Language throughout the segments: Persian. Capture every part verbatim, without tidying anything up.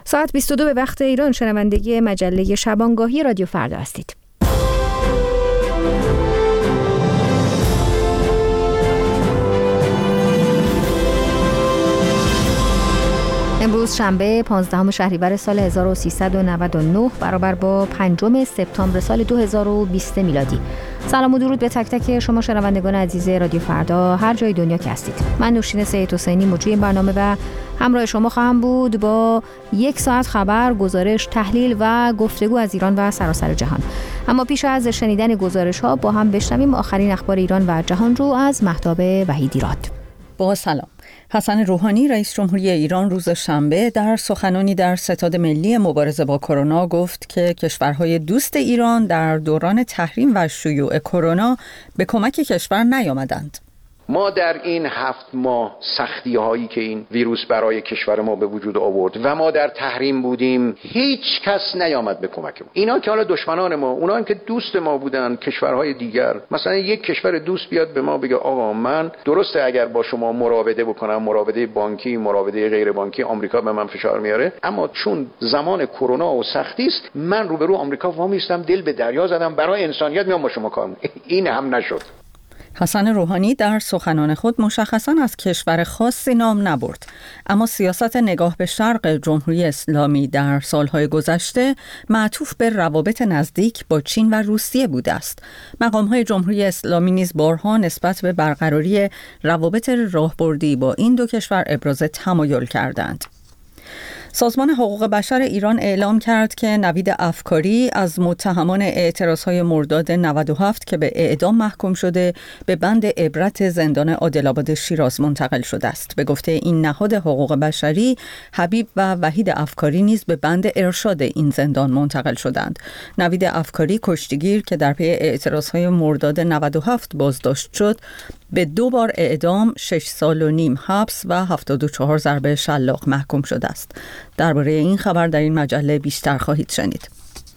ساعت بیست و دو به وقت ایران شنونده مجله شبانگاهی رادیو فردا هستید. امروز شنبه پانزدهم شهریور سال هزار و سیصد و نود و نه برابر با پنجم سپتامبر سال دو هزار و بیست میلادی. سلام و درود به تک تک شما شنوندگان عزیز رادیو فردا هر جای دنیا که هستید. من نوشین سید حسینی مجری این برنامه و همراه شما خواهم بود با یک ساعت خبر، گزارش، تحلیل و گفتگو از ایران و سراسر جهان. اما پیش از شنیدن گزارش ها با هم بشنویم آخرین اخبار ایران و جهان رو از مهتاب وحیدی راد. با سلام. حسن روحانی رئیس جمهوری ایران روز شنبه در سخنانی در ستاد ملی مبارزه با کرونا گفت که کشورهای دوست ایران در دوران تحریم و شیوع کرونا به کمک کشور نیامدند. ما در این هفت ماه سختی هایی که این ویروس برای کشور ما به وجود آورد و ما در تحریم بودیم هیچ کس نیامد به کمک ما. اینا که حالا دشمنان ما، اونایی که دوست ما بودن، کشورهای دیگر، مثلا یک کشور دوست بیاد به ما بگه آقا من درسته اگر با شما مراوده بکنم، مراوده بانکی، مراوده غیر بانکی، آمریکا به من فشار میاره، اما چون زمان کرونا و سختی است من روبرو آمریکا وامیستم، دل به دریا زدم، برای انسانیت میام با شما کار میکنم. این هم نشد. حسن روحانی در سخنان خود مشخصاً از کشور خاصی نام نبرد، اما سیاست نگاه به شرق جمهوری اسلامی در سالهای گذشته معطوف به روابط نزدیک با چین و روسیه بوده است. مقام‌های جمهوری اسلامی نیز بارها نسبت به برقراری روابط راهبردی با این دو کشور ابراز تمایل کردند. سازمان حقوق بشر ایران اعلام کرد که نوید افکاری از متهمان اعتراضهای مرداد نود و هفت که به اعدام محکوم شده به بند عبرت زندان عادل‌آباد شیراز منتقل شده است. به گفته این نهاد حقوق بشری، حبیب و وحید افکاری نیز به بند ارشاد این زندان منتقل شدند. نوید افکاری کشتیگیر که در پی اعتراضهای مرداد نود و هفت بازداشت شد، به دو بار اعدام، شش سال و نیم حبس و هفتاد و چهار ضربه شلاق محکوم شده است. درباره این خبر در این مجله بیشتر خواهید شنید.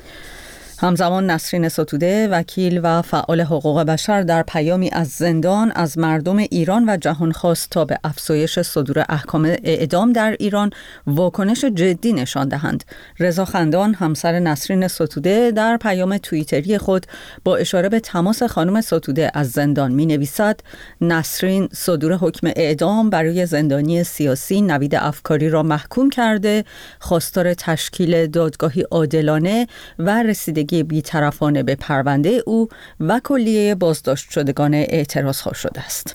همزمان نسرین ستوده، وکیل و فعال حقوق بشر، در پیامی از زندان از مردم ایران و جهان خواست تا به افزایش صدور احکام اعدام در ایران واکنش جدی نشان دهند. رضا خندان، همسر نسرین ستوده، در پیام توییتری خود با اشاره به تماس خانم ستوده از زندان می نویسد: نسرین صدور حکم اعدام برای زندانی سیاسی نوید افکاری را محکوم کرده، خواستار تشکیل دادگاهی عادلانه و رسیدگی بی‌طرفانه به پرونده او و کلیه بازداشت شدگان اعتراض‌ها شده است.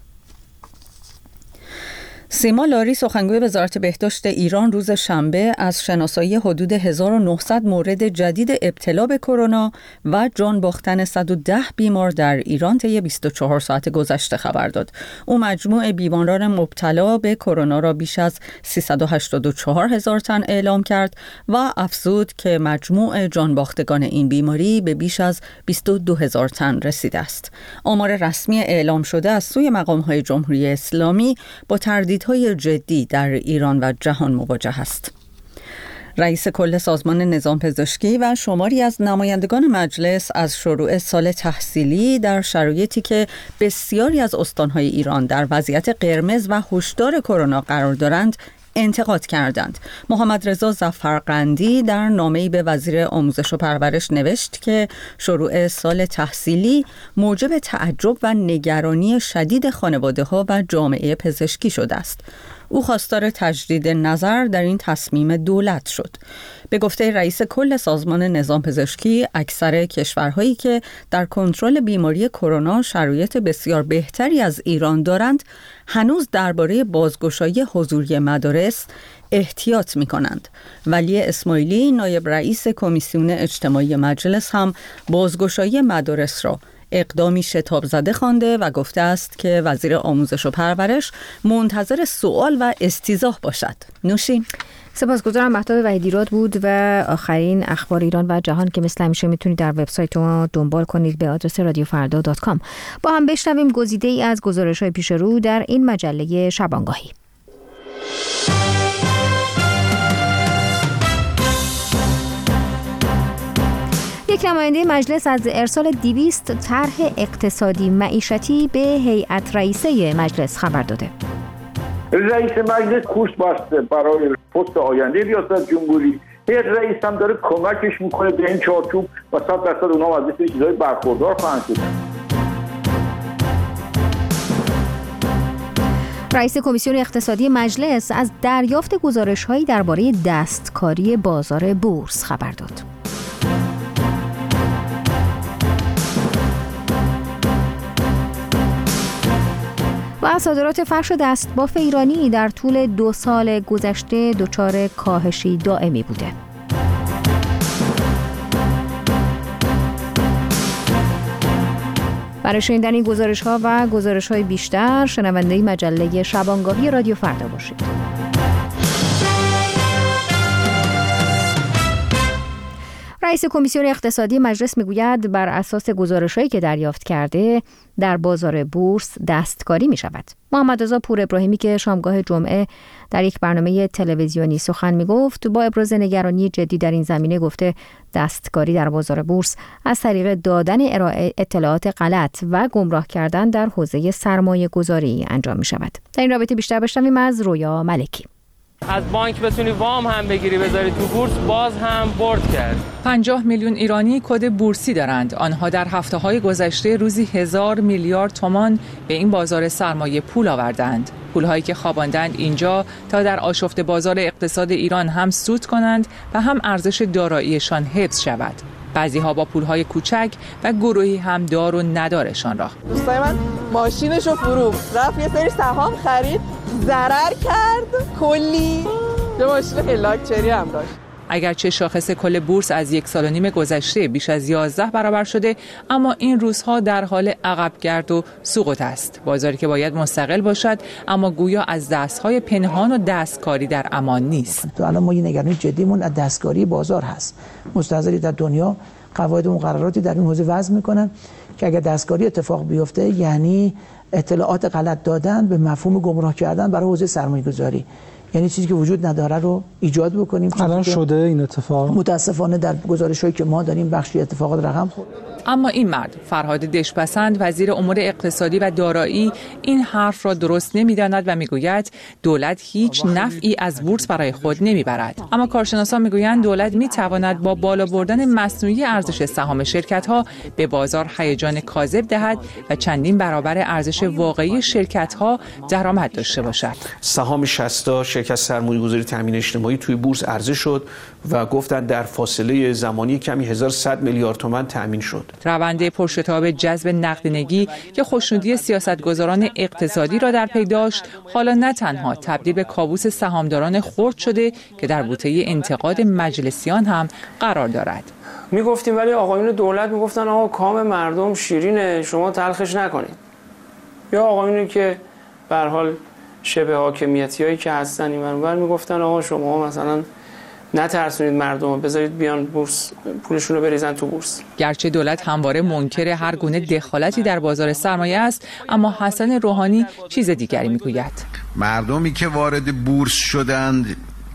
سیما لاری، سخنگوی وزارت بهداشت ایران، روز شنبه از شناسایی حدود هزار و نهصد مورد جدید ابتلا به کرونا و جان باختن صد و ده بیمار در ایران طی بیست و چهار ساعت گذشته خبر داد. او مجموع بیماران مبتلا به کرونا را بیش از سیصد و هشتاد و چهار هزار تن اعلام کرد و افزود که مجموع جان باختگان این بیماری به بیش از بیست و دو هزار تن رسیده است. آمار رسمی اعلام شده از سوی مقام‌های جمهوری اسلامی با تردید های جدی در ایران و جهان مواجه است. رئیس کل سازمان نظام پزشکی و شماری از نمایندگان مجلس از شروع سال تحصیلی در شرایطی که بسیاری از استانهای ایران در وضعیت قرمز و هشدار کرونا قرار دارند انتقاد کردند. محمد رضا ظفرقندی در نامه‌ای به وزیر آموزش و پرورش نوشت که شروع سال تحصیلی موجب تعجب و نگرانی شدید خانواده‌ها و جامعه پزشکی شده است. او خواستار تجدید نظر در این تصمیم دولت شد. به گفته رئیس کل سازمان نظام پزشکی، اکثر کشورهایی که در کنترل بیماری کرونا شرایط بسیار بهتری از ایران دارند، هنوز درباره بازگشایی حضوری مدارس احتیاط می‌کنند. ولی اسماعیلی، نایب رئیس کمیسیون اجتماعی مجلس، هم بازگشایی مدارس را اقدامی شتاب زده خوانده و گفته است که وزیر آموزش و پرورش منتظر سوال و استیضاح باشد. نوشین. سپاسگزارم. مهتاب وحیدی راد بود و آخرین اخبار ایران و جهان که مثل همیشه میتونید در وبسایت ما دنبال کنید به آدرس رادیو فردا دات کام. با هم بشنویم گزیده ای از گزارش‌های پیش رو در این مجله شبانگاهی. یک نماینده مجلس از ارسال دویست طرح اقتصادی معیشتی به هیئت رئیسه مجلس خبر داده. رئیس مجلس کورس بسته برای پست آینده ریاست جمهوری. هر رئیس هم داره کمکش میکنه به این چارچوب و صد درصد اونها از این چیزای برخوردار خواهند شد. رئیس کمیسیون اقتصادی مجلس از دریافت گزارش‌هایی درباره دستکاری بازار بورس خبر داد. و صادرات فرش دستباف ایرانی در طول دو سال گذشته دچار کاهشی دائمی بوده. برای شنیدن این گزارش‌ها و گزارش‌های بیشتر شنونده مجله شبانگاهی رادیو فردا باشید. رئیس کمیسیون اقتصادی مجلس میگوید بر اساس گزارش‌هایی که دریافت کرده در بازار بورس دستکاری می‌شود. محمد رضا پور ابراهیمی که شامگاه جمعه در یک برنامه تلویزیونی سخن می‌گفت با ابراز نگرانی جدی در این زمینه گفته دستکاری در بازار بورس از طریق دادن ارائه اطلاعات غلط و گمراه کردن در حوزه سرمایه‌گذاری انجام می‌شود. در این رابطه بیشتر بشنویم از رویا ملکی. از بانک بتونی وام هم بگیری بذاری تو بورس باز هم برد کرد. پنجاه میلیون ایرانی کد بورسی دارند. آنها در هفته‌های گذشته روزی هزار میلیارد تومان به این بازار سرمایه پول آوردند. پول‌هایی که خواباندند اینجا تا در آشفته بازار اقتصاد ایران هم سود کنند و هم ارزش داراییشان حفظ شود. بعضی‌ها با پول‌های کوچک و گروهی هم دار و ندارشان را. دوستای من ماشینشو فروخت، رفت یه سری سهام خرید، ضرر کرد، کلی یه ماشین هلاکچری هم داشت. اگرچه شاخص کل بورس از یک سال و نیم گذشته بیش از یازده برابر شده، اما این روزها در حال عقبگرد و سقوط است. بازاری که باید مستقل باشد، اما گویا از دستهای پنهان و دستکاری در امان نیست. تو الان ما یه نگرانی جدیمون از دستکاری بازار هست. مستحضری در دنیا قواعد و مقرراتی در این حوزه وضع میکنن که اگر دستکاری اتفاق بیفته یعنی اطلاعات غلط دادن به مفهوم گمراه کردن برای حوزه سرمایه‌گذاری، یعنی چیزی که وجود نداره رو ایجاد بکنیم. الان شده این اتفاق متاسفانه در گزارش‌هایی که ما داریم بخشی اتفاقات رقم خورد. اما این مرد فرهاد دشپسند وزیر امور اقتصادی و دارایی این حرف را درست نمی‌داند و میگوید دولت هیچ نفعی از بورس برای خود نمیبرد. اما کارشناسان میگویند دولت میتواند با بالا بردن مصنوعی ارزش سهام شرکت‌ها به بازار هیجان کاذب دهد و چندین برابر ارزش واقعی شرکت‌ها درآمد داشته باشد. سهام شصت شرکت سرمایه‌گذاری تامین اجتماعی توی بورس عرضه شد و گفتند در فاصله زمانی کمی هزار و صد میلیارد تومان تامین شد. روند پرشتاب جذب نقدینگی که خوشنودی سیاستگزاران اقتصادی را در پی داشت، حالا نه تنها تبدیل به کابوس سهامداران خرد شده که در بوته انتقاد مجلسیان هم قرار دارد. میگفتیم ولی آقایون دولت میگفتن آقا کام مردم شیرینه، شما تلخش نکنید. یا آقایونی که به هر حال شبه حاکمیتیایی که هستن این منور میگفتن آقا شما مثلا نترسونید مردم رو، بذارید بیان بورس پولشون رو بریزن تو بورس. گرچه دولت همواره منکر هر گونه دخالتی در بازار سرمایه است، اما حسن روحانی چیز دیگری میگوید. مردمی که وارد بورس شدند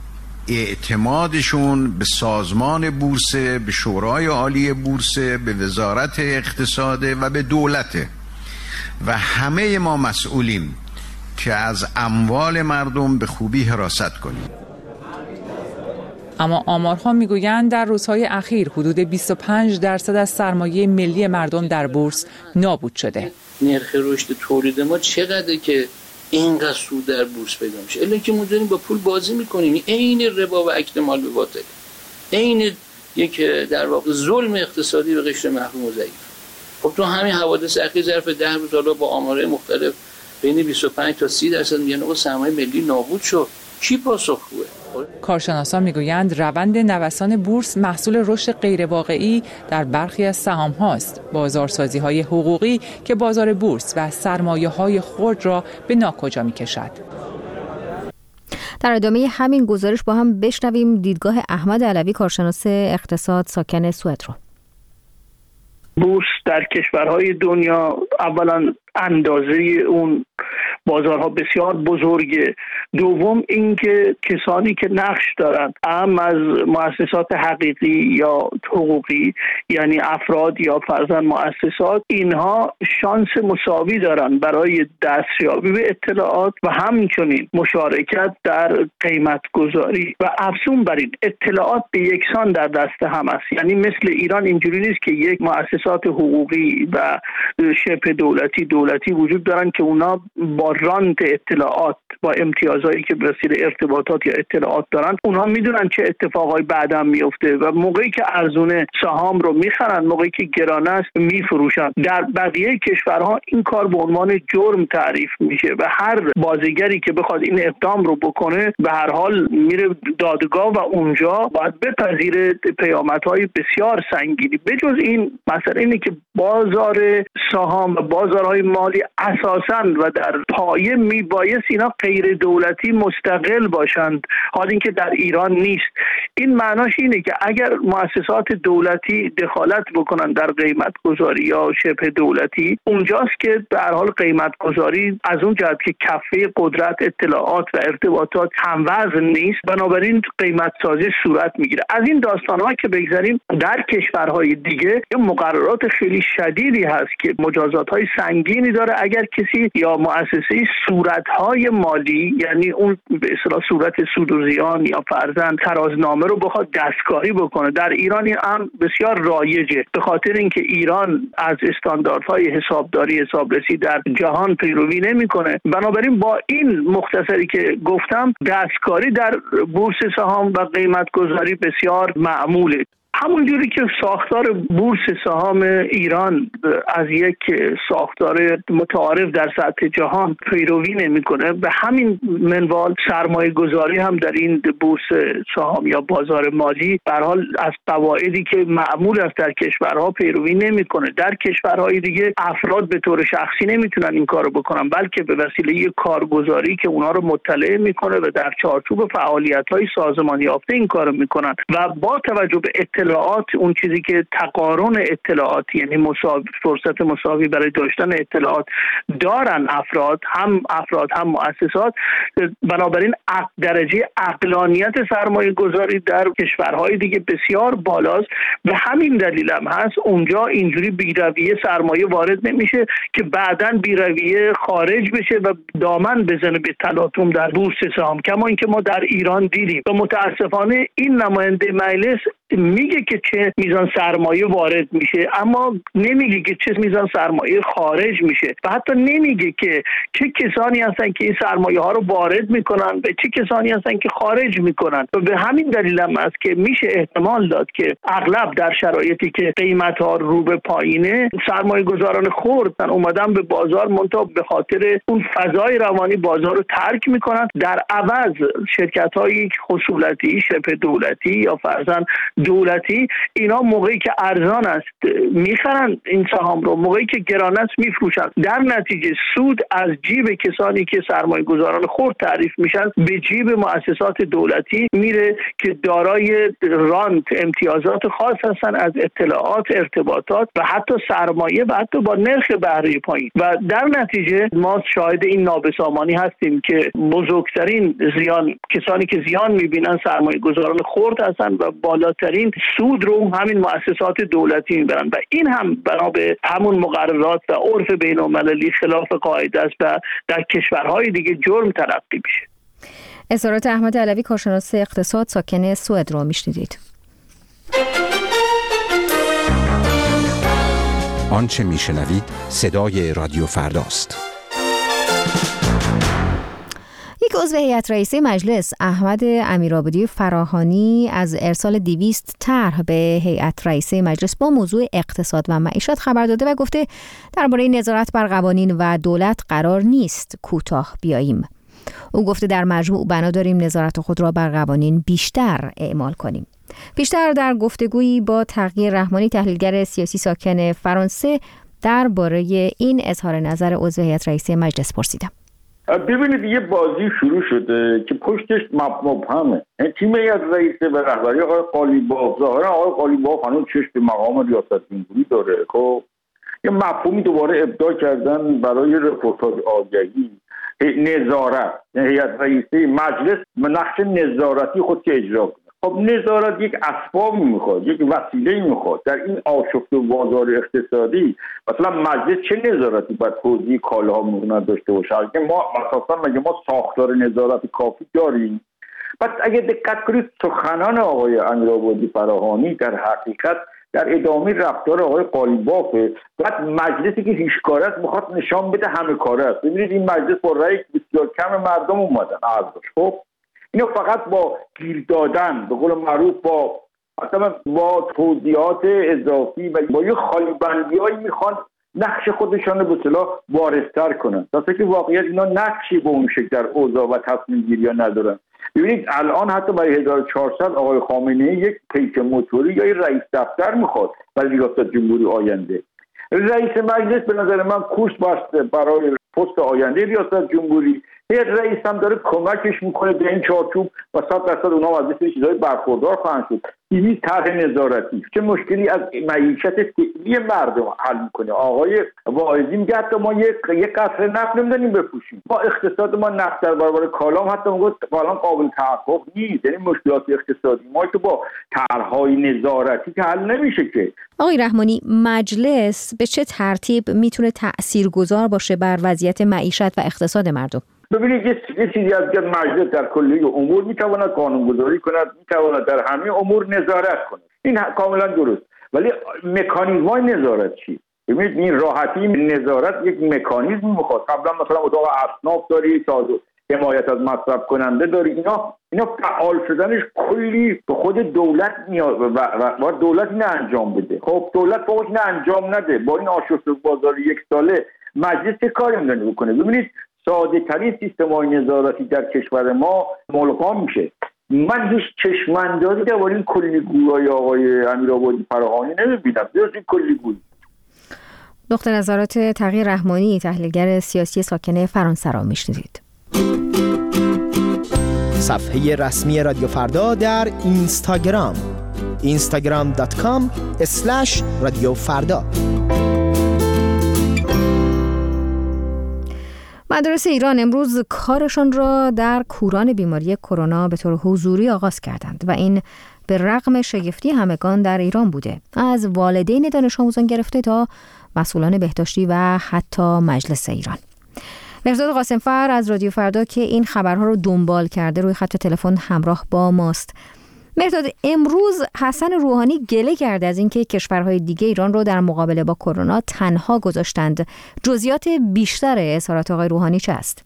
اعتمادشون به سازمان بورس، به شورای عالی بورس، به وزارت اقتصاد و به دولت و همه ما مسئولیم که از اموال مردم به خوبی حراست کنیم. اما آمارها میگویند در روزهای اخیر حدود بیست و پنج درصد از سرمایه ملی مردم در بورس نابود شده. نرخ رشد تولید ما چقدره که اینقدر سود در بورس پیدا میشه؟ الا که ما داریم با پول بازی میکنیم، عین ربا و اکل مال به باطل، عین یک در واقع ظلم اقتصادی به قشر محروم و ضعیف. خب تو همین حوادث اخیر ظرف ده روز حالا با آمارهای مختلف بین بیست و پنج تا سی درصد میگن آقا سرمایه ملی نابود شد. کی پاسخگوه؟ کارشناسان میگویند روند نوسان بورس محصول رشد غیرواقعی در برخی از سهام هاست، بازارسازی های حقوقی که بازار بورس و سرمایه های خرد را به ناکجا میکشد. در ادامه همین گزارش با هم بشنویم دیدگاه احمد علوی کارشناس اقتصاد ساکن سوئد رو. بورس در کشورهای دنیا اولا اندازه اون بازارها بسیار بزرگه. دوم اینکه کسانی که نقش دارن هم از مؤسسات حقیقی یا حقوقی، یعنی افراد یا فرضاً مؤسسات، اینها شانس مساوی دارن برای دستیابی به اطلاعات و همچنین مشارکت در قیمت گذاری و افزون بر این اطلاعات به یکسان در دست هم است. یعنی مثل ایران اینجوری نیست که یک مؤسسات حقوقی و شبه دولتی دولتی وجود دارن که اونا با رانت اطلاعات، با امتیازهایی که به وسیله ارتباطات یا اطلاعات دارن، اونها میدونن چه اتفاقای بعداً میفته و موقعی که ارزونه سهام رو میخرن، موقعی که گران است میفروشن. در بقیه کشورها این کار به عنوان جرم تعریف میشه و هر بازیگری که بخواد این اقدام رو بکنه به هر حال میره دادگاه و اونجا باید بپذیره پیامدهای بسیار سنگینی. بجز این مسئله اینه که بازار سهام و بازارهای مالی اساساً و در پایه میبایست اینا غیر دولتی مستقل باشند، حال اینکه در ایران نیست. این معناش اینه که اگر مؤسسات دولتی دخالت بکنن در قیمت گذاری یا شبه دولتی، اونجاست که به هر حال قیمت گذاری از اون جهت که کفه قدرت اطلاعات و ارتباطات هموزن نیست، بنابراین قیمت سازی صورت میگیره. از این داستان‌ها که بگذاریم، در کشورهای دیگه یه مقررات خیلی شدیدی هست که مجازات‌های سنگینی داره اگر کسی یا مؤسسه‌ای صورت‌های مالی، یعنی اون به اصطلاح صورت سود و زیان یا فرضاً ترازنامه رو بخواد دستکاری بکنه. در ایران این هم بسیار رایجه، به خاطر اینکه ایران از استانداردهای حسابداری حسابرسی در جهان پیروی نمی‌کنه. بنابراین با این مختصری که گفتم، دستکاری در بورس سهام و قیمت گذاری بسیار معموله. همونجوری که ساختار بورس سهام ایران از یک ساختار متعارف در سطح جهان پیروی نمی‌کنه، به همین منوال سرمایه گذاری هم در این بورس سهام یا بازار مالی به هر حال از قواعدی که معمول است در کشورها پیروی نمی‌کنه. در کشورهای دیگه افراد به طور شخصی نمیتونن این کارو بکنن، بلکه به وسیله یک کارگزاری که اونها رو مطلع میکنه و در چارچوب فعالیت‌های سازمانی یافته این کارو میکنن و با توجه به اطلاعات، اون چیزی که تقارن اطلاعات، یعنی مساوی، فرصت مساوی برای داشتن اطلاعات دارن افراد، هم افراد هم مؤسسات، بنابراین درجه عقلانیت سرمایه گذاری در کشورهای دیگه بسیار بالاست و همین دلیل هم هست اونجا اینجوری بی‌رویه سرمایه وارد نمیشه که بعداً بی‌رویه خارج بشه و دامن بزنه به تلاطم در بورس سهام، کما اینکه ما در ایران دیدیم. و متاسفانه این نماینده مجلس میگه که چه میزان سرمایه وارد میشه، اما نمیگه که چه میزان سرمایه خارج میشه و حتی نمیگه که چه کسانی هستن که این سرمایه ها رو وارد میکنن و چه کسانی هستن که خارج میکنن. و به همین دلیل هم است که میشه احتمال داد که اغلب در شرایطی که قیمت ها رو به پایینه، سرمایه گذاران خردن اومدن به بازار، منتها به خاطر اون فضای روانی بازار رو ترک میکنن، در عوض شرکت های خصولتی، شبه دولتی یا فرضاً دولتی، اینا موقعی که ارزان است میخرن این سهام رو، موقعی که گران است میفروشن. در نتیجه سود از جیب کسانی که سرمایه گذاران خرد تعریف میشن به جیب مؤسسات دولتی میره که دارای رانت، امتیازات خاص هستن از اطلاعات، ارتباطات و حتی سرمایه و حتی با نرخ بهره پایین. و در نتیجه ما شاهد این نابسامانی هستیم که بزرگترین زیان، کسانی که زیان میبینن سرمایه گذاران خرد هستن و بالاترین سود رو همین مؤسسات دولتی میبرن و این هم بنا به همون مقررات و عرف بین‌المللی خلاف قاعده است و در کشورهای دیگه جرم تلقی میشه. اظهارات احمد علوی، کارشناس اقتصاد ساکن سوئد رو میشنیدید. آنچه میشنوید صدای رادیو فرداست. یک عضو هیئت رئیسه مجلس، احمد امیرآبادی فراهانی، از ارسال دویست طرح به هیئت رئیسه مجلس با موضوع اقتصاد و معیشت خبر داده و گفته درباره نظارت بر قوانین و دولت قرار نیست کوتاه بیاییم. او گفته در مجموع بنا داریم نظارت خود را بر قوانین بیشتر اعمال کنیم. بیشتر در گفتگویی با تقی رحمانی، تحلیلگر سیاسی ساکن فرانسه، درباره این اظهار نظر عضو هیئت رئیسه مجلس پرسیدم. ببینید یه بازی شروع شده که پشتش مبهمه. تیم هیئت رئیسه به رهبری آقای قالیباف، ظاهرا آقای قالیباف هنوز چشم به مقام ریاست جمهوری داره. خب یه مفهومی دوباره ابداع کردن برای رپورتاج آگهی نظارت، هیئت رئیسه مجلس نقش نظارتی خود که اجرا کنه. خب نظارت یک اسباب میخواد، یک وسیله میخواد. در این آشفته بازار اقتصادی مثلا مجلس چه نظارتی باید توزیع کالاها میتونه داشته باشه؟ که ما اساسا مگه ما ساختار نظارت کافی داریم؟ پس اگه دقت کنید سخنان آقای امیرآبادی فراهانی در حقیقت در ادامه رفتار آقای قالیبافه. بعد مجلسی که هیچ کاره است میخواد نشان بده همه کاره است. ببینید این مجلس با رأی بسیار کم مردم اومدن ارزش. خب اینو فقط با گیر دادن به قول معروف با مثلا با توضیحات اضافی و با یه خالی بندیایی میخوان نقش خودشان رو به اصطلاح وارستر کنن، تا که واقعیت اینا نقشی به اون شکل در اوضاع و تصمیم گیری ها ندارن. ببینید الان حتی برای هزار و چهارصد آقای خامنه‌ای یک پیک موتوری یا یک رئیس دفتر میخواد برای ریاست جمهوری آینده. رئیس مجلس به نظر من کورس بسته برای پست آینده ریاست جمهوری. هیئت رئیس هم داره کمکش میکنه به این چارچوب و صد درصد اونها از این چیزای برخوردار خواهند شد. این طرح نظارتی چه مشکلی از معیشت فعلی مردم حل میکنه؟ آقای واعظی میگه حتی ما یک یک قطره نفت نمیدونیم بپوشیم. ما اقتصاد ما نفت در برابر کالام حتی میگه کالام قابل تحقق نیست. یعنی مشکلات اقتصادی ما که با طرحهای نظارتی که حل نمیشه که. آقای رحمانی، مجلس به چه ترتیب میتونه تاثیرگذار باشه بر وضعیت معیشت و اقتصاد مردم؟ ببینید یه چیزی از که مجلس در کلیه امور میتواند قانونگذاری کند، میتواند در همه امور نظارت کند، این کاملا درست. ولی مکانیزم‌های نظارت چی؟ ببینید این راحتی نظارت یک مکانیزم میخواد. قبلا مثلا اتاق اصناف داری، سازو حمایت از مصرف کننده داری، اینا اینا فعال شدنش کلی به خود دولت نیاز و, و, و دولت اینو انجام بده. خب دولت فقط اینو انجام نده. با این آشفته بازار یک ساله مجلس چه کاری می‌تونه بکنه؟ ببینید ساده ترین سیستم‌های نظارتی در کشور ما ملغا میشه. من هیچ چشم‌اندازی در این کلی‌گویی آقای امیرآبادی فراهانی نمی‌بینم. درست این کلی‌گویی. دکتر نظارات تغییر رحمانی، تحلیلگر سیاسی ساکن فرانسه را میشنوید. صفحه رسمی رادیو فردا در اینستاگرام اینستاگرام دات کام اسلش رادیو فردا. مدارس ایران امروز کارشان را در کوران بیماری کرونا به طور حضوری آغاز کردند و این به رغم شگفتی همگان در ایران بوده، از والدین دانش آموزان گرفته تا مسئولان بهداشتی و حتی مجلس ایران. مهرداد قاسمفر از رادیو فردا که این خبرها رو دنبال کرده روی خط تلفن همراه با ماست. مهرداد، امروز حسن روحانی گله کرده از اینکه کشورهای دیگه ایران رو در مقابله با کرونا تنها گذاشتند. جزئیات بیشتر اظهارات آقای روحانی چه است؟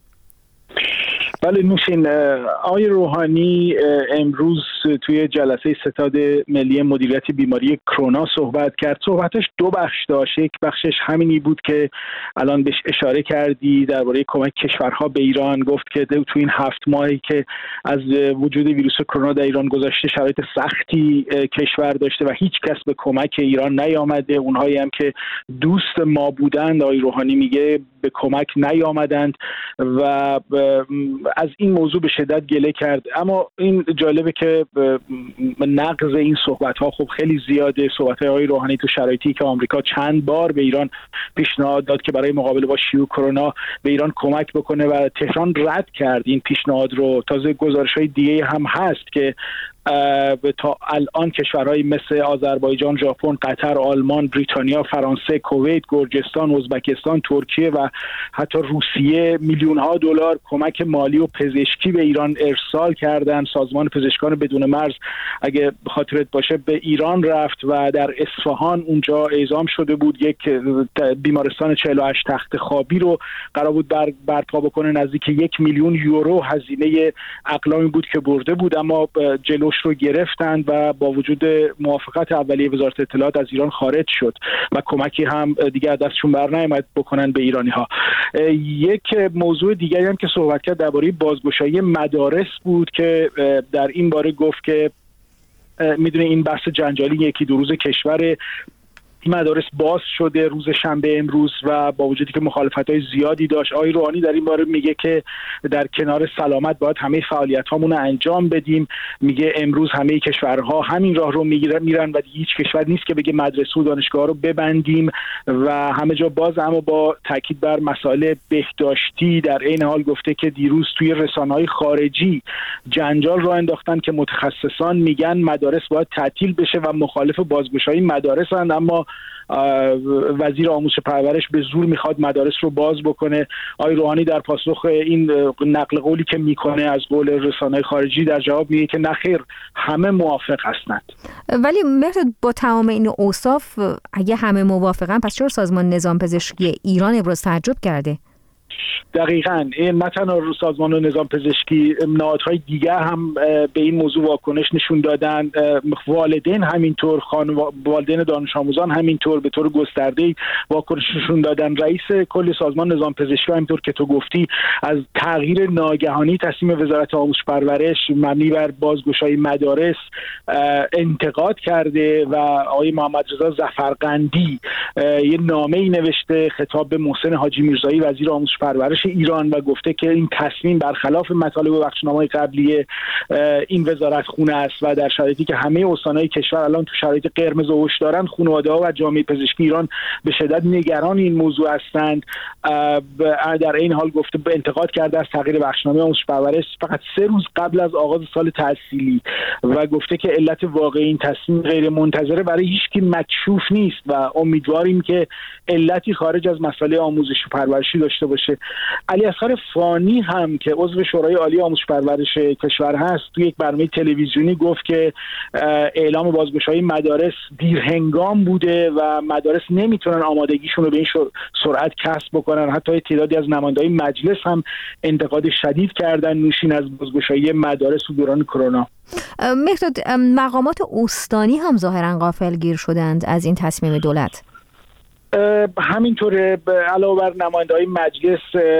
بله نوشین، آقای روحانی امروز توی جلسه ستاد ملی مدیریت بیماری کرونا صحبت کرد. صحبتش دو بخش داشت. یک بخشش همینی بود که الان بهش اشاره کردی درباره کمک کشورها به ایران. گفت که توی این هفت ماهی که از وجود ویروس کرونا در ایران گذشته شرایط سختی کشور داشته و هیچ کس به کمک ایران نیامده. اونهایی هم که دوست ما بودند آقای روحانی میگه به کمک نیامدند و از این موضوع به شدت گله کرد. اما این جالبه که نقض این صحبت‌ها خب خیلی زیاده. صحبت‌های آقای روحانی تو شرایطی که آمریکا چند بار به ایران پیشنهاد داد که برای مقابله با شیوع کرونا به ایران کمک بکنه و تهران رد کرد این پیشنهاد رو. تازه گزارش‌های دیگه هم هست که تا الان کشورهایی مثل آذربایجان، ژاپن، قطر، آلمان، بریتانیا، فرانسه، کویت، گرجستان، ازبکستان، ترکیه و حتی روسیه میلیون ها دلار کمک مالی و پزشکی به ایران ارسال کردن. سازمان پزشکان بدون مرز اگه خاطرت باشه به ایران رفت و در اصفهان اونجا اعزام شده بود یک بیمارستان چهل و هشت تخت خوابی رو قرار بود بر برپا بکنه. نزدیک یک میلیون یورو هزینه اقلامی بود که برده بود، اما جلوش رو گرفتند و با وجود موافقت اولیه وزارت اطلاعات از ایران خارج شد و کمکی هم دیگه دستشون بر نیامد بکنن به ایرانی ها. یک موضوع دیگری هم که صحبت کرد درباره بازگشایی مدارس بود که در این باره گفت که میدونه این بحث جنجالی یکی دو روز کشور مدارس باز شده روز شنبه امروز و با وجودی که مخالفت‌های زیادی داشت. آقای روحانی در این باره میگه که در کنار سلامت باید همه فعالیت‌هامون رو انجام بدیم. میگه امروز همه کشورها همین راه رو میگیرن میرن و هیچ کشور نیست که بگه مدرسه و دانشگاه رو ببندیم و همه جا باز، اما با تاکید بر مسائل بهداشتی. در این حال گفته که دیروز توی رسانه‌های خارجی جنجال راه انداختن که متخصصان میگن مدارس باید تعطیل بشه و مخالف بازگشایی مدارس هستند، اما وزیر آموزش پرورش به زور میخواد مدارس رو باز بکنه. آقای روحانی در پاسخ این نقل قولی که میکنه از قول رسانه‌های خارجی در جواب میگه که نخیر، همه موافق هستند. ولی مهرداد، با تمام این اوصاف اگه همه موافقن پس چرا سازمان نظام پزشکی ایران ابراز تعجب کرده؟ دقیقاً این نه تنها سازمان و نظام پزشکی، نهادهای دیگر هم به این موضوع واکنش نشون دادن. والدین همینطور، خانواده والدین دانش آموزان همینطور به طور گسترده‌ای واکنش نشون دادن. رئیس کل سازمان نظام پزشکی همینطور که تو گفتی از تغییر ناگهانی تصمیم وزارت آموزش پرورش مبنی بر بازگشایی مدارس انتقاد کرده و آقای محمد رضا ظفرقندی یه نامه‌ای نوشته خطاب به محسن حاجی میرزایی وزیر آموزش پرورش ایران و گفته که این تصمیم برخلاف مطالب بخشنامه‌های قبلی این وزارتخونه است و در شرایطی که همه استان‌های کشور الان تو شرایط قرمز و هوش دارن، خانواده‌ها و جامعه پزشکی ایران به شدت نگران این موضوع هستند. در این حال گفته به انتقاد کرده از تغییر بخشنامه آموزش پرورش فقط سه روز قبل از آغاز سال تحصیلی و گفته که علت واقعی این تصمیم غیر منتظره برای هیچ کی مکشوف نیست و امیدواریم که علتی خارج از مسئله آموزش و پرورشی داشته باشه. علی اصغر فانی هم که عضو شورای عالی آموزش پرورش کشور هست توی یک برنامه تلویزیونی گفت که اعلام بازگشایی مدارس دیرهنگام بوده و مدارس نمیتونن آمادگیشون رو به این سرعت کسب بکنن. حتی تعدادی از نمایندگان مجلس هم انتقاد شدید کردن نوشین از بازگشایی مدارس و دوران کرونا. مهرداد، مقامات استانی هم ظاهرا غافلگیر شدند از این تصمیم دولت. همینطوره، علاوه بر نماینده‌های مجلس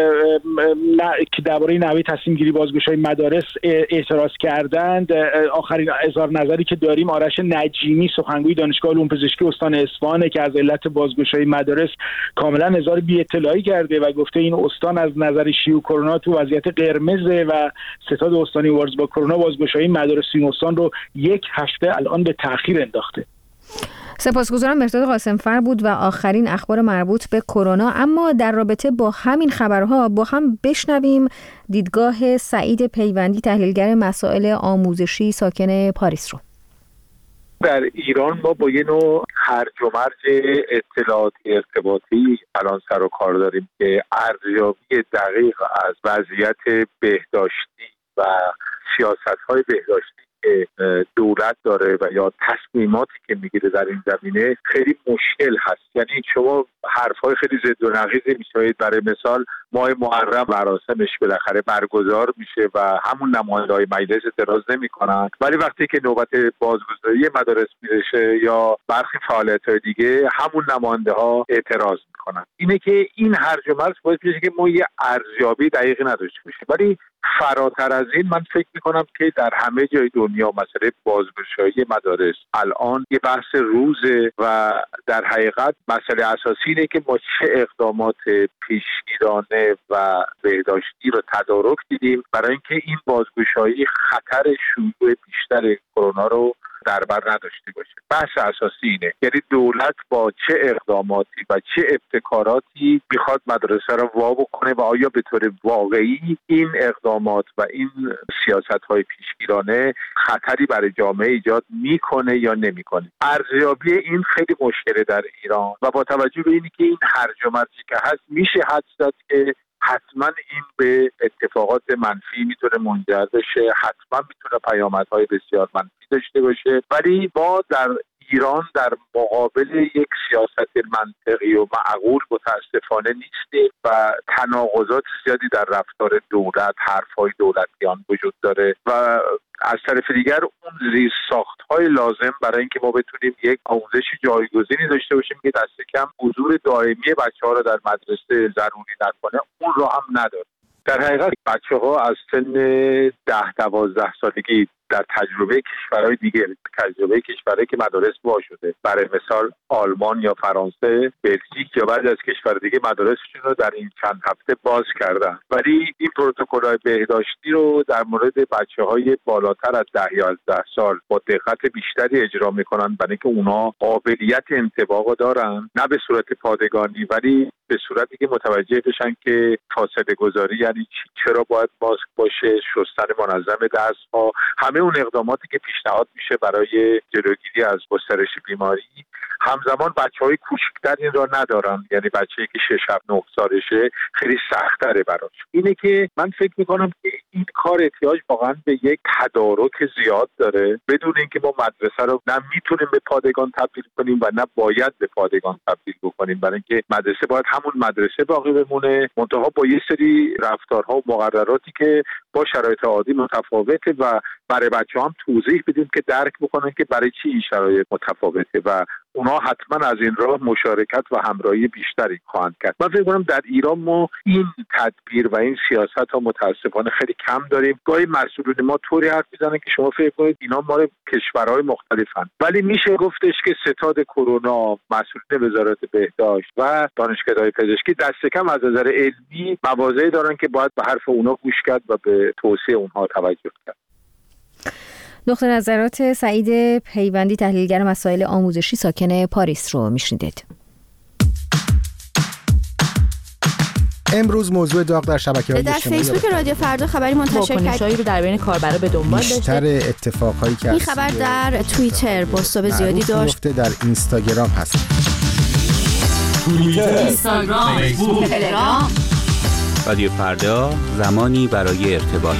که درباره نحوه تصمیم گیری بازگشایی مدارس اعتراض کردند، آخرین اظهار نظری که داریم آرش نجیمی سخنگوی دانشگاه علوم پزشکی استان اصفهان که از علت بازگشایی مدارس کاملا اظهار بی‌اطلاعی کرده و گفته این استان از نظر شیوع کرونا تو وضعیت قرمزه و ستاد استانی مبارزه با کرونا بازگشایی مدارس این استان رو یک هفته الان به تأخیر انداخته. سپاسگزارم. مهرداد قاسمفر بود و آخرین اخبار مربوط به کرونا. اما در رابطه با همین خبرها با هم بشنویم دیدگاه سعید پیوندی، تحلیلگر مسائل آموزشی ساکن پاریس رو. در ایران ما با یه نوع هرج و مرج اطلاعاتی ارتباطی الان سر و کار داریم که ارزیابی دقیق از وضعیت بهداشتی و سیاست‌های بهداشتی که دولت داره و یا تصمیماتی که میگیره در این زمینه خیلی مشکل هست. یعنی شما حرفای خیلی ضد و نقیضی میشنوید. برای مثال ماه محرم مراسمش بالاخره برگزار میشه و همون نماینده‌های مجلس اعتراض نمیکنن، ولی وقتی که نوبت بازگذاری مدارس میرسه یا برخی فعالیت‌های دیگه همون نماینده‌ها اعتراض میکنن. اینه که این هرج و مرج باعث میشه که ما یه ارزیابی دقیقی نداشته باشیم. ولی فراتر از این من فکر میکنم که در همه جای دنیا مسئله بازگشایی مدارس الان یه بحث روزه و در حقیقت مسئله اساسی اینه که ما چه اقدامات پیشگیرانه و بهداشتی رو تدارک دیدیم برای اینکه این بازگشایی خطر شیوع بیشتر کرونا رو در بر نداشته باشه. بحث اساسی اینه، یعنی دولت با چه اقداماتی و چه ابتکاراتی میخواد مدرسه رو وا بکنه و آیا به طور واقعی این اقدامات و این سیاست‌های پیشگیرانه خطری برای جامعه ایجاد میکنه یا نمیکنه. ارزیابی این خیلی مشکله در ایران و با توجه به اینکه این هرج و مرجی که هست میشه حدس زد که حتما این به اتفاقات منفی میتونه منجر بشه، حتما میتونه پیامدهای بسیار منفی داشته باشه. ولی ما در ایران در مقابل یک سیاست منطقی و معقول متاسفانه نیستیم و تناقضات زیادی در رفتار دولت، حرفهای دولتیان وجود داره و از طرف دیگر اون زیر ساخت‌های لازم برای اینکه ما بتونیم یک آموزش جایگزینی داشته باشیم که دست کم حضور دائمی بچه‌ها رو در مدرسه ضروری نکنه، اون رو هم نداره. در حقیقت بچه‌ها از سن ده دوازده سالگی در تجربه کشورهای دیگه، تجربه کشورهایی که مدارس باز شده، برای مثال آلمان یا فرانسه، بلژیک یا بعضی از کشور دیگه مدارسشون رو در این چند هفته باز کردن، ولی این پروتکل‌های بهداشتی رو در مورد بچه‌های بالاتر از ده یا یازده سال با دقت بیشتری اجرا میکنن، برای اینکه اونا قابلیت انطباق دارن، نه به صورت پادگانی ولی به صورتی که متوجه بشن که فاصله گذاری یعنی چی، چرا باید ماسک باشه، شستن منظم دست‌ها، همه اون اقداماتی که پیشنهاد میشه برای جلوگیری از گسترش بیماری. همزمان بچه‌های کوچکتر این را ندارن، یعنی بچه‌ای که شش هفت نه سالشه خیلی سخت‌تره براش. اینه که من فکر می‌کنم که این کار احتیاج واقعا به یک تدارک زیاد داره، بدون اینکه ما مدرسه رو نه میتونیم به پادگان تبدیل کنیم و نه باید به پادگان تبدیل بکنیم، برای اینکه مدرسه باید همون مدرسه باقی بمونه، منتها با یه سری رفتارها و مقرراتی که با شرایط عادی متفاوته و برای بچه‌ها هم توضیح بدیم که درک بکنن که برای چی این شرایط متفاوته و اونا حتما از این راه مشارکت و همراهی بیشتری خواهند کرد. من فکر کنم در ایران ما این تدبیر و این سیاست ها متاسفانه خیلی کم داریم. گاهی مسئولین ما طوری حرف میزنن که شما فکر کنید اینا مال کشورهای مختلفن، ولی میشه گفتش که ستاد کرونا، مسئولین وزارت بهداشت و دانشکده‌های پزشکی دست کم از نظر علمی مواضعی دارن که باید به حرف اونا گوش کرد و به توصیه اونها توجه کرد. نقطه نظرات سعید پیوندی، تحلیلگر مسائل آموزشی ساکن پاریس رو میشنیدید. امروز موضوع داغ در شبکه‌های اجتماعی در فیسبوک رادیو فردا خبری منتشر کرد. واکنش‌هایی رو در بین کاربرا به دنبال داشته. بیشتر اتفاقایی که این خبر در توییتر بازتاب زیادی داشت. در اینستاگرام هست. توییتر، اینستاگرام، فیسبوک، تلگرام. رادیو فردا، زمانی برای ارتباط.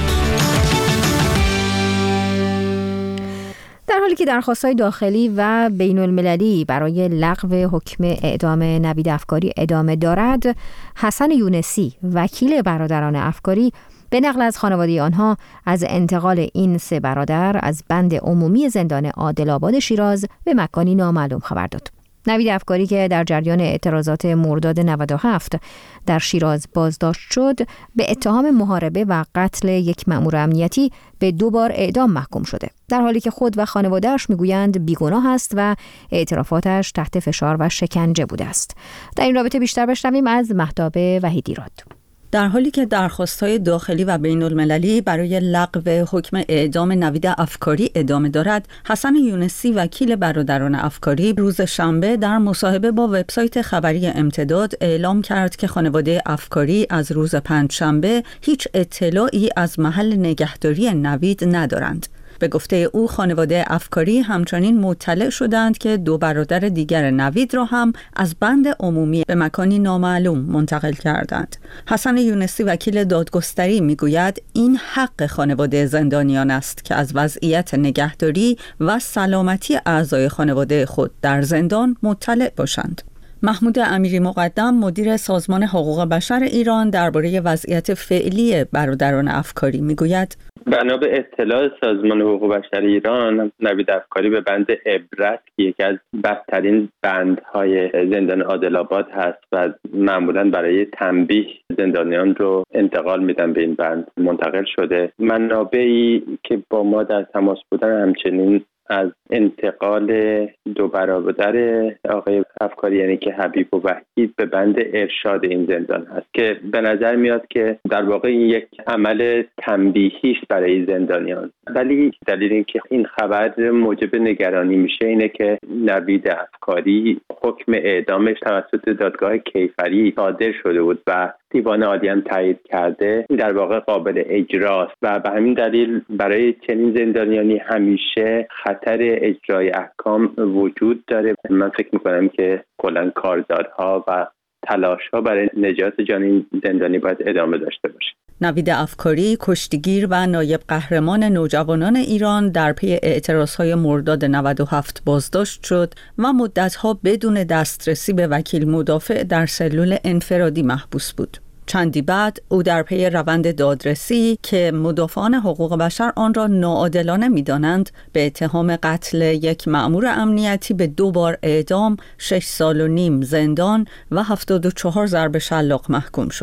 در حالی که درخواست‌های داخلی و بین المللی برای لغو حکم اعدام نوید افکاری ادامه دارد، حسن یونسی وکیل برادران افکاری به نقل از خانواده آنها از انتقال این سه برادر از بند عمومی زندان عادل‌آباد شیراز به مکانی نامعلوم خبر داد. نوید افکاری که در جریان اعتراضات مرداد نود و هفت در شیراز بازداشت شد، به اتهام محاربه و قتل یک مأمور امنیتی به دو بار اعدام محکوم شده، در حالی که خود و خانواده‌اش میگویند بیگناه است و اعترافاتش تحت فشار و شکنجه بوده است. در این رابطه بیشتر بشنویم از مهتاب وحیدی‌راد. در حالی که درخواست‌های داخلی و بین المللی برای لغو حکم اعدام نوید افکاری ادامه دارد، حسن یونسی وکیل برادران افکاری روز شنبه در مصاحبه با وبسایت خبری امتداد اعلام کرد که خانواده افکاری از روز پنجشنبه هیچ اطلاعی از محل نگهداری نوید ندارند. به گفته او، خانواده افکاری همچنین مطلع شدند که دو برادر دیگر نوید را هم از بند عمومی به مکانی نامعلوم منتقل کردند. حسن یونسی وکیل دادگستری میگوید این حق خانواده زندانیان است که از وضعیت نگهداری و سلامتی اعضای خانواده خود در زندان مطلع باشند. محمود امیری مقدم، مدیر سازمان حقوق بشر ایران، درباره وضعیت فعلی برادران افکاری میگوید: بنا به اطلاع سازمان حقوق بشر ایران، نوید افکاری به بند عبرت که یکی از بدترین بندهای زندان عادل‌آباد هست و معمولا برای تنبیه زندانیان رو انتقال میدن به این بند منتقل شده. منابعی که با ما در تماس بودن همچنین از انتقال دو برادر آقای افکاری، یعنی که حبیب و وحید، به بند ارشاد این زندان هست که به نظر میاد که در واقع این یک عمل تنبیهی است برای زندانیان. ولی دلیل اینکه این خبر موجب نگرانی میشه اینه که نوید افکاری حکم اعدامش توسط دادگاه کیفری صادر شده بود و دیوان عالی هم تایید کرده. این در واقع قابل اجراست و به همین دلیل برای چنین زندانیانی همیشه خطر اجرای احکام وجود داره. من فکر میکنم که کلاً کارزارها و تلاش‌ها برای نجات جان این زندانی باید ادامه داشته باشه. نوید افکاری، کشتیگیر و نایب قهرمان نوجوانان ایران، در پی اعتراضهای مرداد نود و هفت بازداشت شد و مدتها بدون دسترسی به وکیل مدافع در سلول انفرادی محبوس بود. چندی بعد او در پی روند دادرسی که مدافعان حقوق بشر آن را ناعادلانه می‌دانند، به اتهام قتل یک مأمور امنیتی به دو بار اعدام، شش سال و نیم زندان و هفتاد و چهار ضرب شلاق محکوم شد.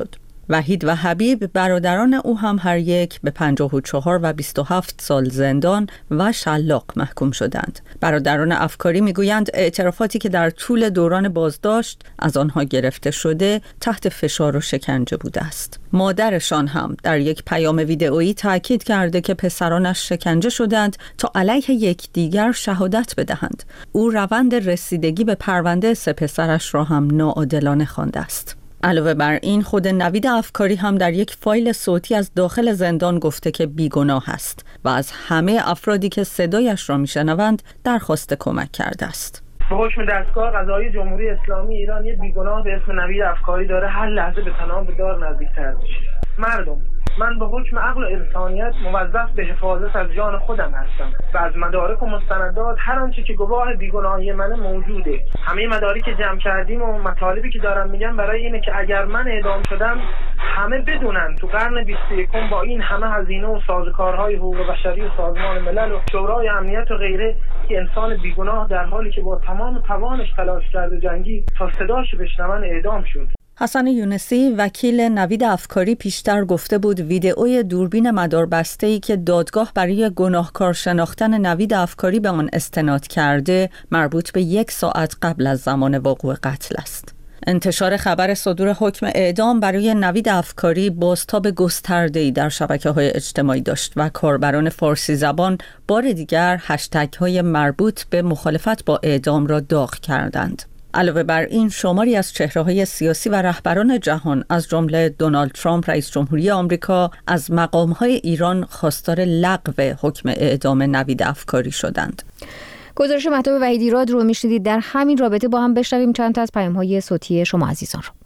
وحید و حبیب برادران او هم هر یک به پنجاه و چهار و بیست و هفت سال زندان و شلاق محکوم شدند. برادران افکاری میگویند اعترافاتی که در طول دوران بازداشت از آنها گرفته شده تحت فشار و شکنجه بوده است. مادرشان هم در یک پیام ویدئویی تاکید کرده که پسرانش شکنجه شدند تا علیه یکدیگر شهادت بدهند. او روند رسیدگی به پرونده سه پسرش را هم ناعادلانه خوانده است. علاوه بر این خود نوید افکاری هم در یک فایل صوتی از داخل زندان گفته که بیگناه است و از همه افرادی که صدایش را میشنوند درخواست کمک کرده است. به حکم دستگاه قضایی جمهوری اسلامی ایران یه بیگناه به اسم نوید افکاری داره هر لحظه به تناب دار نزدیک‌تر میشه. مردم، من به حکم عقل و انسانیت موظف به حفاظت از جان خودم هستم و از مدارک و مستندات هر آنچه که گواه بیگناهی من موجوده. همه مدارکی که جمع کردیم و مطالبی که دارم میگم برای اینه که اگر من اعدام شدم همه بدونن تو قرن بیست و یکم با این همه هزینه و سازوکارهای حقوق بشری و سازمان ملل و شورای امنیت و غیره که انسان بیگناه در حالی که با تمام توانش تلاش کرد و جنگید تا صداش بشنون اعدام شد. حسن یونسی وکیل نوید افکاری پیشتر گفته بود ویدئوی دوربین مداربسته‌ای که دادگاه برای گناهکار شناختن نوید افکاری به آن استناد کرده مربوط به یک ساعت قبل از زمان وقوع قتل است. انتشار خبر صدور حکم اعدام برای نوید افکاری بازتاب گسترده‌ای در شبکه‌های اجتماعی داشت و کاربران فارسی زبان بار دیگر هشتگ‌های مربوط به مخالفت با اعدام را داغ کردند. علاوه بر این شماری از چهره‌های سیاسی و رهبران جهان از جمله دونالد ترامپ رئیس جمهوری آمریکا از مقام‌های ایران خواستار لغو حکم اعدام نوید افکاری شدند. گزارش مهتاب وحیدیراد رو میشنیدید. در همین رابطه با هم بشنویم چند تا از پیام‌های صوتی شما عزیزان رو.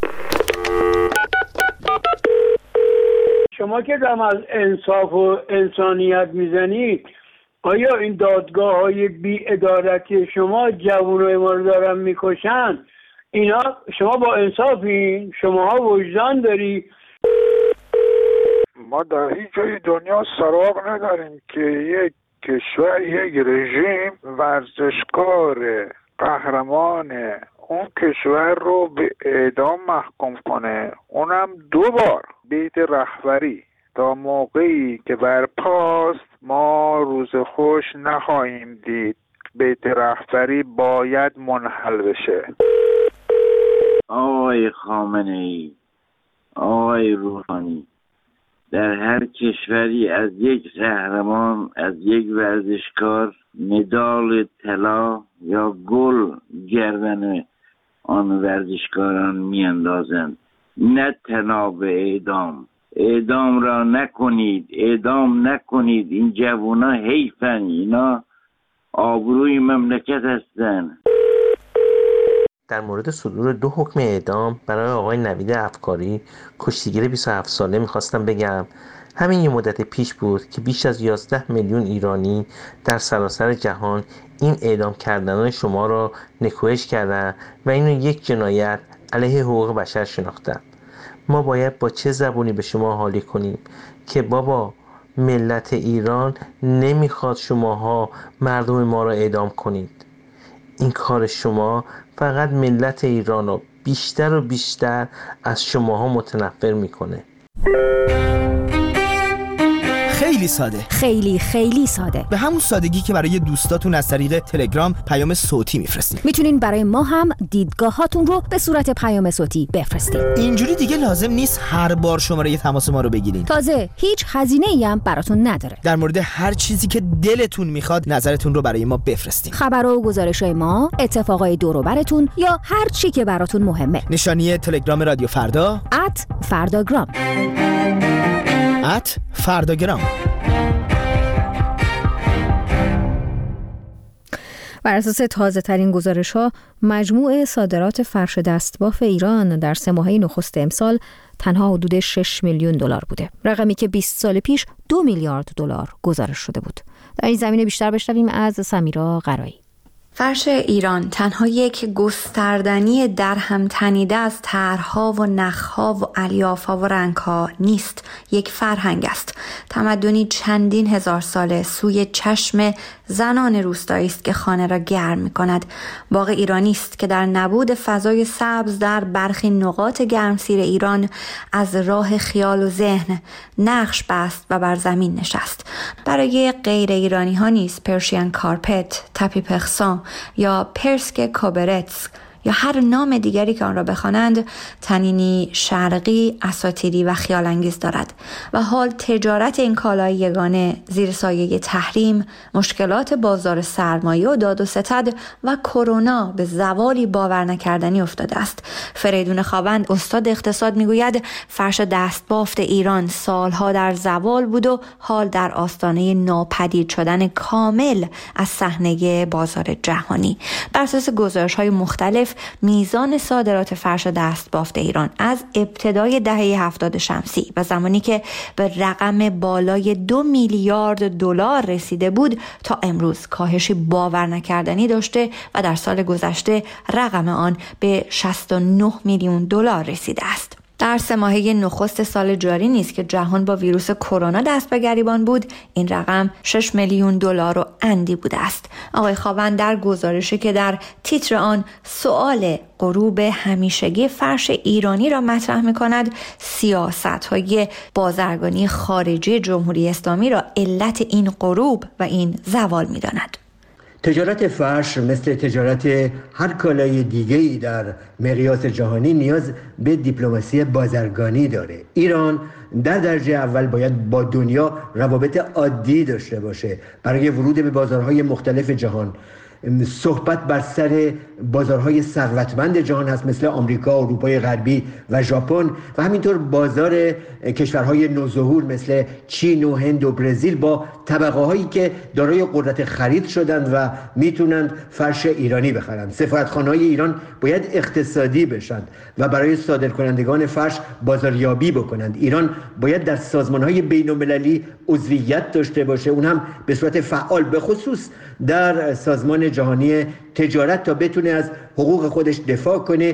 شما که دم از انصاف و انسانیت میزنید، آیا این دادگاه های بی ادارتی شما جوانای ما رو دارن میکشن؟ اینا شما با انصافین؟ شماها وجدان داری؟ ما در هیچ جای دنیا سراغ نداریم که یک کشور، یک رژیم ورزشکار قهرمان اون کشور رو به اعدام محکوم کنه، اونم دو بار بیت رهبری. تا موقعی که برپاست ما روز خوش نخواهیم دید. بیت رهبری باید منحل بشه. آقای خامنه‌ای، آقای روحانی، در هر کشوری از یک قهرمان، از یک ورزشکار مدال طلا یا گل گردن آن ورزشکاران میاندازند، نه تنها به اعدام. اعدام را نکنید، اعدام نکنید. این جوونا حیفن، اینا آبروی مملکت هستن. در مورد صدور دو حکم اعدام برای آقای نوید افکاری کشتیگیر بیست و هفت ساله میخواستم بگم همین یه مدت پیش بود که بیش از یازده میلیون ایرانی در سراسر جهان این اعدام کردنان شما را نکوهش کردن و اینو یک جنایت علیه حقوق بشر شناختن. ما باید با چه زبونی به شما حالی کنیم که بابا ملت ایران نمیخواد شماها مردم ما را اعدام کنید. این کار شما فقط ملت ایران را بیشتر و بیشتر از شماها متنفر میکنه. خیلی ساده، خیلی خیلی ساده، به همون سادگی که برای دوستاتون از طریق تلگرام پیام صوتی میفرستید. میتونین برای ما هم دیدگاهاتون رو به صورت پیام صوتی بفرستید. اینجوری دیگه لازم نیست هر بار شماره تماس ما رو بگیرین. تازه هیچ هزینه‌ای هم براتون نداره. در مورد هر چیزی که دلتون میخواد نظرتون رو برای ما بفرستید. خبر و گزارش‌های ما، اتفاقای دور و براتون یا هر چی که براتون مهمه. نشانی تلگرام رادیو فردا ات فرداگرام ات فرداگرام. بر اساس تازه ترین گزارش ها مجموع صادرات فرش دستباف ایران در سه ماهه نخست امسال تنها حدود شش میلیون دلار بوده، رقمی که بیست سال پیش دو میلیارد دلار گزارش شده بود. در این زمینه بیشتر بشنویم از سمیرا قرایی. فرش ایران تنها یک گستردنی در هم تنیده از طرح‌ها و نخ‌ها و الیاف‌ها و رنگ‌ها نیست، یک فرهنگ است. تمدنی چندین هزار ساله سوی چشم زنان روستایی است که خانه را گرم می‌کند. باغ ایرانی است که در نبود فضای سبز در برخی نقاط گرمسیر ایران از راه خیال و ذهن نقش بست و بر زمین نشست. برای غیر ایرانی ها نیز پرشین کارپت، تپی پرسان یا پرسک کوبرتسک یا هر نام دیگری که آن را بخوانند تنینی شرقی، اساطیری و خیال انگیز دارد و حال تجارت این کالای یگانه زیر سایه تحریم، مشکلات بازار سرمایه و داد و ستد و کرونا به زوالی باور نکردنی افتاده است. فریدون خاوند استاد اقتصاد میگوید فرش دستبافت ایران سالها در زوال بود و حال در آستانه ناپدید شدن کامل از صحنه بازار جهانی. بر اساس گزارش‌های مختلف میزان صادرات فرش دستبافت ایران از ابتدای دهه هفتاد شمسی و زمانی که به رقم بالای دو میلیارد دلار رسیده بود تا امروز کاهشی باور نکردنی داشته و در سال گذشته رقم آن به شصت و نه میلیون دلار رسیده است. در سه ماهه نخست سال جاری نیست که جهان با ویروس کرونا دست به گریبان بود، این رقم شش میلیون دلار و اندی بوده است. آقای خاوند در گزارشی که در تیتر آن سؤال غروب همیشگی فرش ایرانی را مطرح می‌کند، سیاست‌های بازرگانی خارجی جمهوری اسلامی را علت این غروب و این زوال می‌داند. تجارت فرش مثل تجارت هر کالای دیگه‌ای در مقیاس جهانی نیاز به دیپلماسی بازرگانی داره. ایران در درجه اول باید با دنیا روابط عادی داشته باشه برای ورود به بازارهای مختلف جهان. صحبت بر سر بازارهای ثروتمند جهان هست مثل آمریکا، اروپای غربی و ژاپن و همینطور بازار کشورهای نوظهور مثل چین و هند و برزیل با طبقه هایی که دارای قدرت خرید شدند و میتونند فرش ایرانی بخرند. سفارتخانه‌های ایران باید اقتصادی بشند و برای صادرکنندگان فرش بازاریابی بکنند. ایران باید در سازمان‌های بین‌المللی عضویت داشته باشه، اون هم به صورت فعال، به خصوص در سازمان جهانی تجارت تا بتونه از حقوق خودش دفاع کنه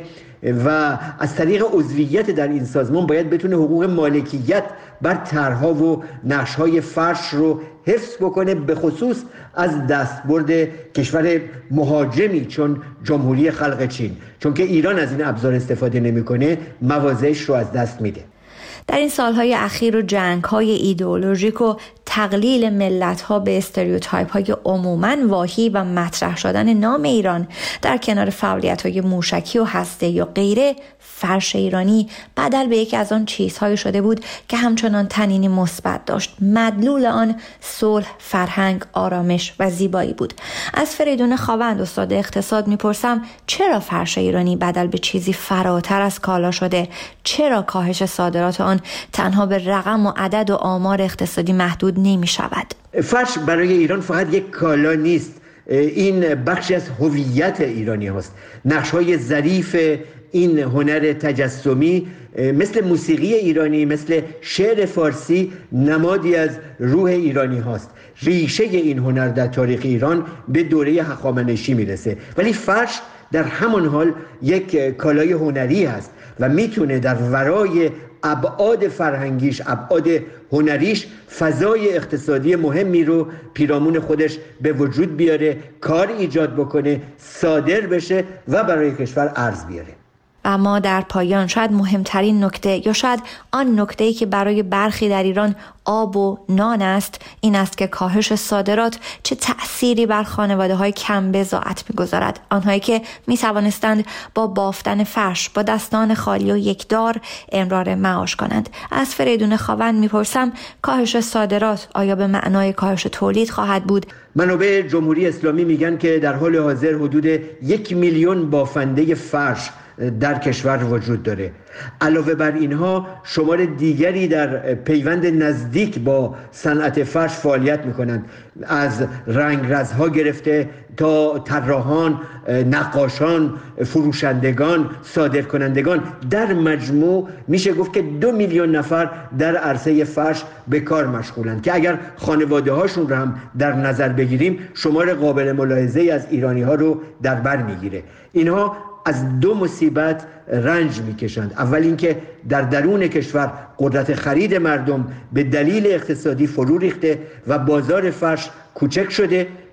و از طریق عضویت در این سازمان باید بتونه حقوق مالکیت بر طرح‌ها و نقش‌های فرش رو حفظ بکنه، به خصوص از دستبرد کشور مهاجمی چون جمهوری خلق چین، چون که ایران از این ابزار استفاده نمی‌کنه مواضعش رو از دست میده. در این سالهای اخیر و جنگ‌های ایدئولوژیک و تقلیل ملت‌ها به استریوتایپ‌های عموماً واهی و مطرح شدن نام ایران در کنار فعالیت‌های موشکی و هسته‌ای و غیره، فرش ایرانی بدل به یکی از آن چیزهایی شده بود که همچنان تنینی مثبت داشت. مدلول آن صلح، فرهنگ، آرامش و زیبایی بود. از فریدون خاوند استاد اقتصاد میپرسم چرا فرش ایرانی بدل به چیزی فراتر از کالا شده؟ چرا کاهش صادرات آن تنها به رقم و عدد و آمار اقتصادی محدود نمی شود؟ فرش برای ایران فقط یک کالا نیست، این بخشی از هویت ایرانی هاست. نقش‌های ظریف این هنر تجسمی مثل موسیقی ایرانی، مثل شعر فارسی نمادی از روح ایرانی هاست. ریشه این هنر در تاریخ ایران به دوره هخامنشی میرسه، ولی فرش در همان حال یک کالای هنری هست و میتونه در ورای ابعاد فرهنگیش، ابعاد هنریش، فضای اقتصادی مهمی رو پیرامون خودش به وجود بیاره، کار ایجاد بکنه، صادر بشه و برای کشور ارز بیاره. اما در پایان شاید مهمترین نکته یا شاید آن نکته‌ای که برای برخی در ایران آب و نان است این است که کاهش صادرات چه تأثیری بر خانواده‌های کم بضاعت می‌گذارد، آنهایی که می‌توانستند با بافتن فرش با دستان خالی و یکدار امرار معاش کنند. از فریدون خاوند می‌پرسم کاهش صادرات آیا به معنای کاهش تولید خواهد بود؟ منابع جمهوری اسلامی میگن که در حال حاضر حدود یک میلیون بافنده فرش در کشور وجود داره. علاوه بر اینها شمار دیگری در پیوند نزدیک با صنعت فرش فعالیت میکنند، از رنگرزها گرفته تا طراحان، نقاشان، فروشندگان، صادرکنندگان. در مجموع میشه گفت که دو میلیون نفر در عرصه فرش به کار مشغولند که اگر خانواده هاشون رو هم در نظر بگیریم شمار قابل ملاحظه‌ای از ایرانی ها رو در بر میگیره. اینها از دو مصیبت رنج میکشند. اول اینکه در درون کشور قدرت خرید مردم به دلیل اقتصادی فرو ریخته و بازار فرش کوچک شده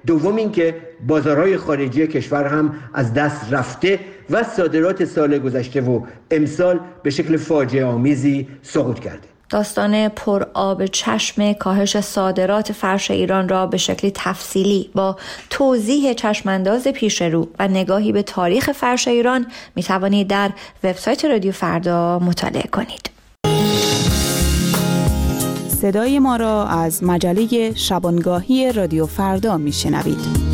دوم اینکه بازارهای خارجی کشور هم از دست رفته و صادرات سال گذشته و امسال به شکل فاجعه آمیزی سقوط کرده. داستان پر آب چشم کاهش صادرات فرش ایران را به شکلی تفصیلی با توضیح چشمانداز پیش رو و نگاهی به تاریخ فرش ایران می توانید در وبسایت رادیو فردا مطالعه کنید. صدای ما را از مجله شبانگاهی رادیو فردا می شنوید.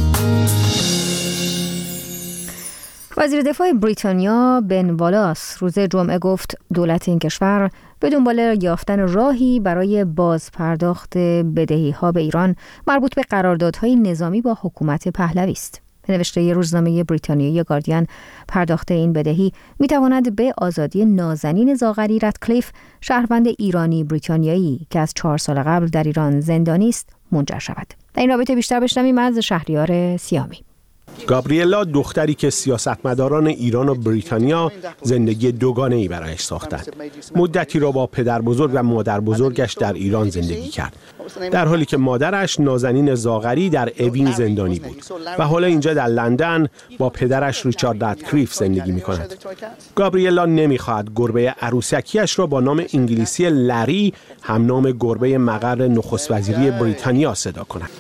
وزیر دفاع بریتانیا بن والاس روز جمعه گفت دولت این کشور به دنبال یافتن راهی برای بازپرداخت بدهی‌ها به ایران مربوط به قراردادهای نظامی با حکومت پهلوی است. به نوشته روزنامه بریتانیایی گاردین، پرداخت این بدهی می‌تواند به آزادی نازنین زاغری رادکلیف، شهروند ایرانی بریتانیایی که از چهار سال قبل در ایران زندانی است، منجر شود. در این رابطه بیشتر بشنویم از شهریار سیامی. گابریلا دختری که سیاستمداران ایران و بریتانیا زندگی دوگانه‌ای برایش ساختند. مدتی را با پدر بزرگ و مادر بزرگش در ایران زندگی کرد، در حالی که مادرش نازنین زاغری در اوین زندانی بود و حالا اینجا در لندن با پدرش ریچارد رادکلیف زندگی می‌کند. گابریلا نمی‌خواهد گربه عروسکیش را با نام انگلیسی لری، همنام گربه مقر نخست وزیری بریتانیا صدا کند.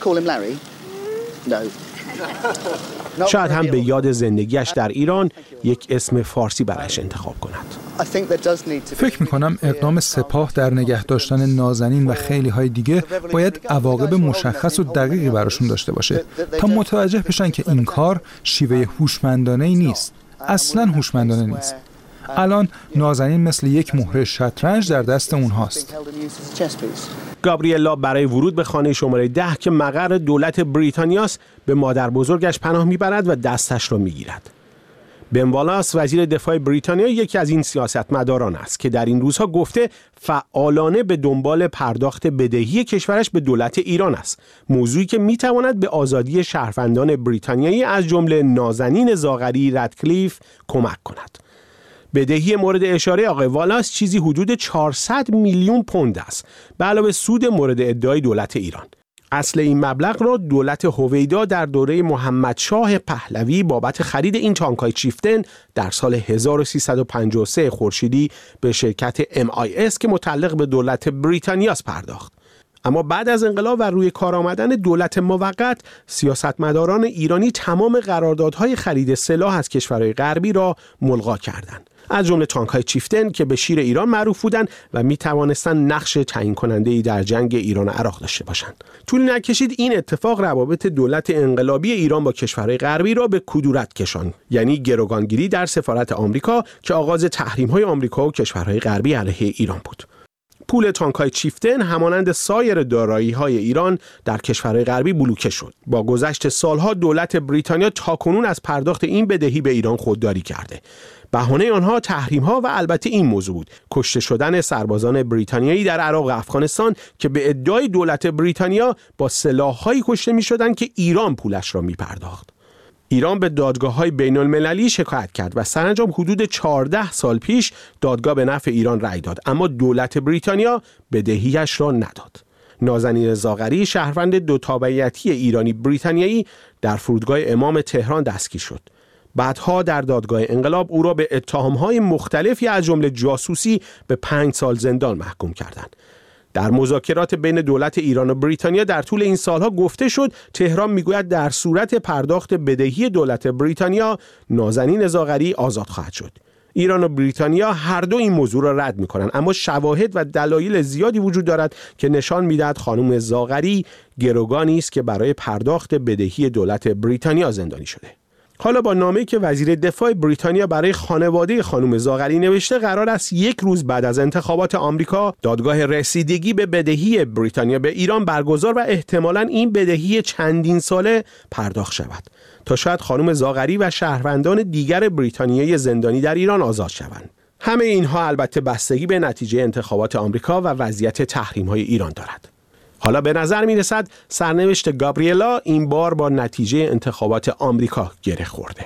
شاید هم به یاد زندگیش در ایران یک اسم فارسی برایش انتخاب کند. فکر می‌کنم اقدام سپاه در نگه داشتن نازنین و خیلی های دیگه باید عواقب مشخص و دقیقی براشون داشته باشه تا متوجه بشن که این کار شیوه هوشمندانه‌ای نیست. اصلاً هوشمندانه نیست. الان نازنین مثل یک مهره شطرنج در دست اونهاست. گابریلا برای ورود به خانه شماره ده که مقر دولت بریتانیاست به مادر بزرگش پناه میبرد و دستش را میگیرد. بن والاس وزیر دفاع بریتانیا یکی از این سیاستمداران است که در این روزها گفته فعالانه به دنبال پرداخت بدهی کشورش به دولت ایران است، موضوعی که میتواند به آزادی شهروندان بریتانیایی از جمله نازنین زاغری رادکلیف کمک کند. بدهی مورد اشاره آقای والاس چیزی حدود چهارصد میلیون پوند است، به علاوه سود مورد ادعای دولت ایران. اصل این مبلغ را دولت هویدا در دوره محمد شاه پهلوی بابت خرید این تانک‌های چیفتن در سال هزار و سیصد و پنجاه و سه خورشیدی به شرکت ام آی اس که متعلق به دولت بریتانیاست پرداخت. اما بعد از انقلاب و روی کار آمدن دولت موقت، سیاستمداران ایرانی تمام قراردادهای خرید سلاح از کشورهای غربی را ملغا کردند، از جمله تانک‌های چیفتن که به شیر ایران معروف بودند و می توانستند نقش تعیین کننده‌ای در جنگ ایران و عراق داشته باشند. طول نکشید این اتفاق روابط دولت انقلابی ایران با کشورهای غربی را به کدورت کشاند، یعنی گروگانگیری در سفارت آمریکا که آغاز تحریم‌های آمریکا و کشورهای غربی علیه ایران بود. پول تانک‌های چیفتن همانند سایر دارایی‌های ایران در کشورهای غربی بلوکه شد. با گذشت سالها دولت بریتانیا تاکنون از پرداخت این بدهی به ایران خودداری کرده. بهانه آنها تحریم‌ها و البته این موضوع بود: کشته شدن سربازان بریتانیایی در عراق و افغانستان که به ادعای دولت بریتانیا با سلاح‌هایی کشته می‌شدند که ایران پولش را می‌پرداخت. ایران به دادگاه‌های بین‌المللی شکایت کرد و سرانجام حدود چهارده سال پیش دادگاه به نفع ایران رأی داد، اما دولت بریتانیا بدهیش را نداد. نازنین زاغری، شهروند دو تابعیتی ایرانی بریتانیایی، در فرودگاه امام تهران دستگیر شد. بعدها در دادگاه انقلاب او را به اتهام‌های مختلفی از جمله جاسوسی به پنج سال زندان محکوم کردند. در مذاکرات بین دولت ایران و بریتانیا در طول این سالها گفته شد تهران میگوید در صورت پرداخت بدهی دولت بریتانیا نازنین زاغری آزاد خواهد شد. ایران و بریتانیا هر دو این موضوع را رد می‌کنند، اما شواهد و دلایل زیادی وجود دارد که نشان می‌دهد خانم زاغری گروگانی است که برای پرداخت بدهی دولت بریتانیا زندانی شده. حالا با نامه‌ای که وزیر دفاع بریتانیا برای خانواده خانم زاغری نوشته، قرار است یک روز بعد از انتخابات آمریکا دادگاه رسیدگی به بدهی بریتانیا به ایران برگزار و احتمالاً این بدهی چندین ساله پرداخت شود تا شاید خانم زاغری و شهروندان دیگر بریتانیایی زندانی در ایران آزاد شوند. همه اینها البته بستگی به نتیجه انتخابات آمریکا و وضعیت تحریم‌های ایران دارد. حالا به نظر می رسد سرنوشت گابریلا این بار با نتیجه انتخابات آمریکا گره خورده.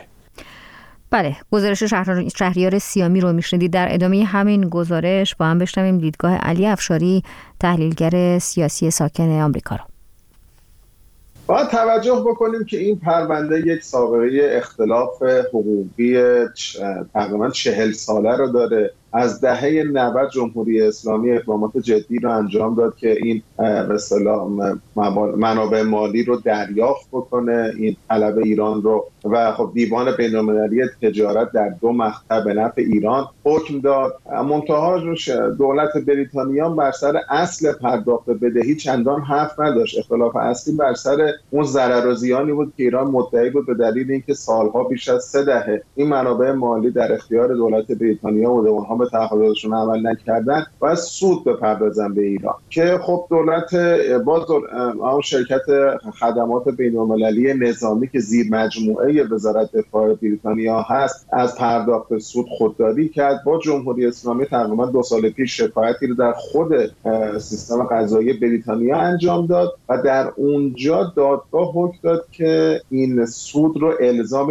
بله، گزارش شهر... شهریار سیامی رو میشنیدید. در ادامه همین گزارش با هم بشنویم دیدگاه علی افشاری، تحلیلگر سیاسی ساکن آمریکا رو. باید توجه بکنیم که این پرونده یک سابقه اختلاف حقوقی تقریبا چهل ساله رو داره. از دهه نود جمهوری اسلامی اقدامات جدی رو انجام داد که این به اصطلاح منابع مالی رو دریافت بکنه، این طلب ایران رو، و خب دیوان بین‌المللی تجارت در دو مقطع به نفع ایران حکم داد. منتها دولت بریتانیا بر سر اصل پرداخت بدهی چندان حرف نداشت. اختلاف اصلی بر سر اون ضرر و زیانی بود که ایران مدعی بود به دلیل اینکه سالها بیش از سه دهه این منابع مالی در اختیار دولت بریتانیا و اونها به تعهداتشون عمل نکردن و سود بپردازن به ایران، که خب دولت باز اون شرکت خدمات بین‌المللی نظامی که زیر مجموعه وزارت دفاع بریتانیا هست از پرداخت سود خودداری کرد. با جمهوری اسلامی تقریبا دو سال پیش شکایتی رو در خود سیستم قضایی بریتانیا انجام داد و در اونجا دادگاه حکم داد که این سود رو الزام